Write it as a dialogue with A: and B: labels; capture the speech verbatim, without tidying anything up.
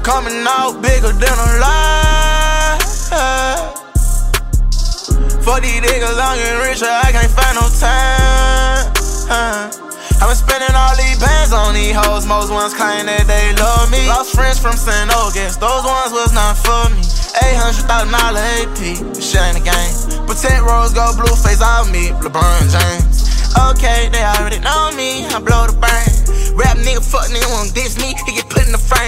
A: Coming out bigger than a lie. For these niggas, I'm getting richer, I can't find no time. I've been spending all these bands on these hoes. Most ones claim that they love me. Lost friends from Saint August, those ones was not for me. eight hundred thousand dollar A P, shit ain't a game. Protect rose, go blue face, I'll meet LeBron James. Okay, they already know me, I blow the brain. Rap nigga, fuck nigga, won't diss me, he get put in the frame.